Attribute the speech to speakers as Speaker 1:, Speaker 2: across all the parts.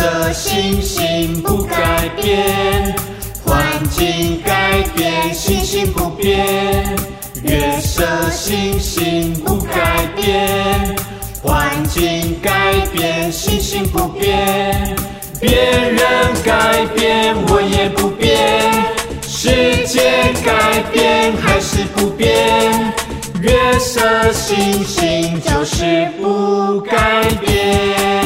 Speaker 1: 设信心不改变，环境改变，信心不变。越设信心不改变，环境改变，信心不变。别人改变，我也不变。世界改变，还是不变。越设信心，就是不改变。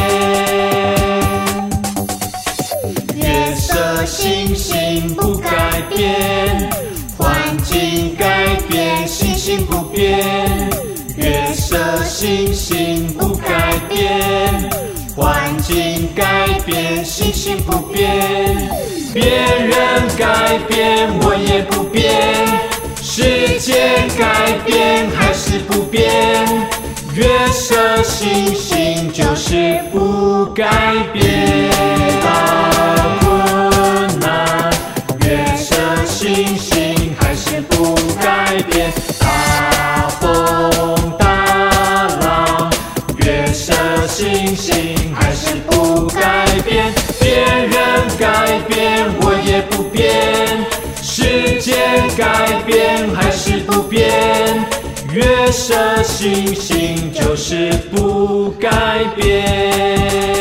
Speaker 1: 越设信心不改变，环境改变，信心不变。越设信心不改变，环境改变，信心不变。别人改变，我也不变。世界改变，还是不变。越设信心，就是不改变。大困难，越设信心，还是不改变。大风大浪，越设信心，还是不改变。别人改变，我也不变。世界改变，还是不变。越设信心，就是不改变。